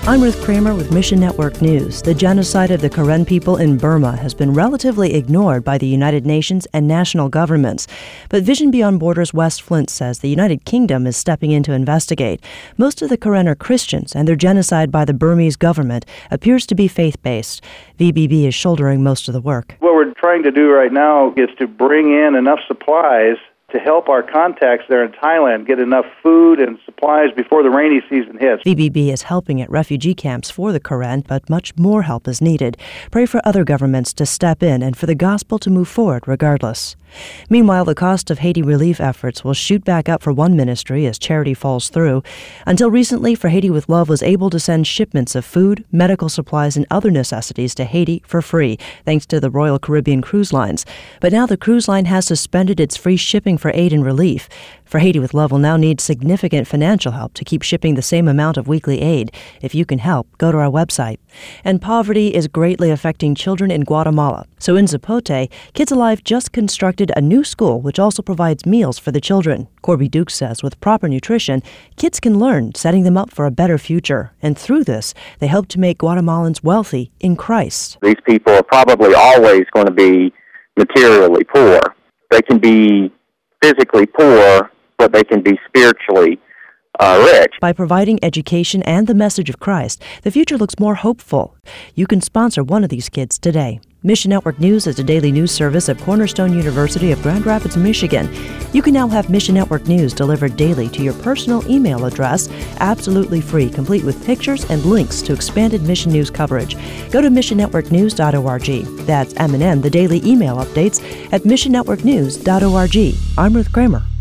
I'm Ruth Kramer with Mission Network News. The genocide of the Karen people in Burma has been relatively ignored by the United Nations and national governments. But Vision Beyond Borders West Flint says the United Kingdom is stepping in to investigate. Most of the Karen are Christians, and their genocide by the Burmese government appears to be faith-based. VBB is shouldering most of the work. What we're trying to do right now is to bring in enough supplies to help our contacts there in Thailand get enough food and supplies before the rainy season hits. VBB is helping at refugee camps for the Karen, but much more help is needed. Pray for other governments to step in and for the gospel to move forward regardless. Meanwhile, the cost of Haiti relief efforts will shoot back up for one ministry as charity falls through. Until recently, For Haiti with Love was able to send shipments of food, medical supplies, and other necessities to Haiti for free, thanks to the Royal Caribbean Cruise Lines. But now the cruise line has suspended its free shipping for aid and relief. For Haiti with Love will now need significant financial help to keep shipping the same amount of weekly aid. If you can help, go to our website. And poverty is greatly affecting children in Guatemala. So in Zapote, Kids Alive just constructed a new school which also provides meals for the children. Corby Duke says with proper nutrition, kids can learn, setting them up for a better future. And through this, they hope to make Guatemalans wealthy in Christ. These people are probably always going to be materially poor. They can be physically poor, but they can be spiritually rich. By providing education and the message of Christ, the future looks more hopeful. You can sponsor one of these kids today. Mission Network News is a daily news service of Cornerstone University of Grand Rapids, Michigan. You can now have Mission Network News delivered daily to your personal email address, absolutely free, complete with pictures and links to expanded mission news coverage. Go to missionnetworknews.org. That's M&N, the daily email updates at missionnetworknews.org. I'm Ruth Kramer.